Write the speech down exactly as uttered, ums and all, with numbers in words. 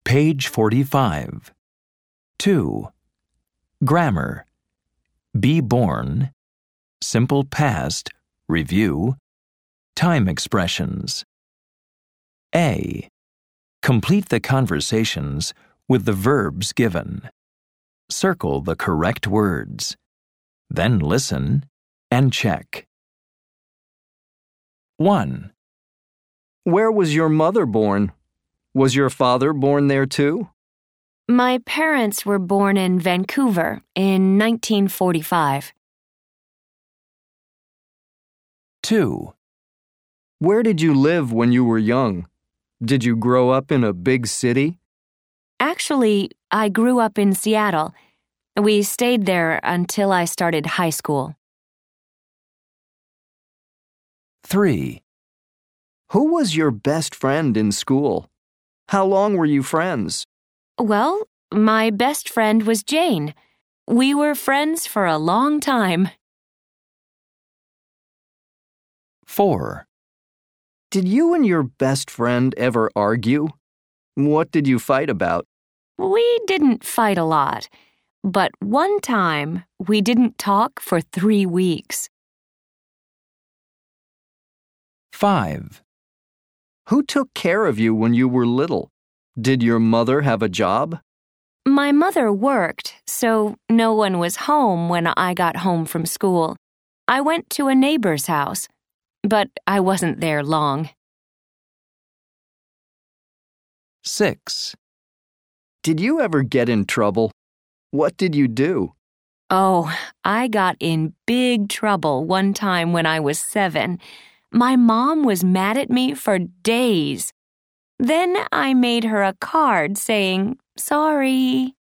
Page forty-five. two. Grammar. Be born. Simple past. Review. Time expressions. A. Complete the conversations with the verbs given. Circle the correct words. Then listen and check. one. Where was your mother born? Was your father born there too? My parents were born in Vancouver in nineteen forty-five. two. Where did you live when you were young? Did you grow up in a big city? Actually, I grew up in Seattle. We stayed there until I started high school. three. Who was your best friend in school? How long were you friends? Well, my best friend was Jane. We were friends for a long time. four. Did you and your best friend ever argue? What did you fight about? We didn't fight a lot, but one time we didn't talk for three weeks. five. Who took care of you when you were little? Did your mother have a job? My mother worked, so no one was home when I got home from school. I went to a neighbor's house, but I wasn't there long. six. Did you ever get in trouble? What did you do? Oh, I got in big trouble one time when I was seven. My mom was mad at me for days. Then I made her a card saying, "Sorry."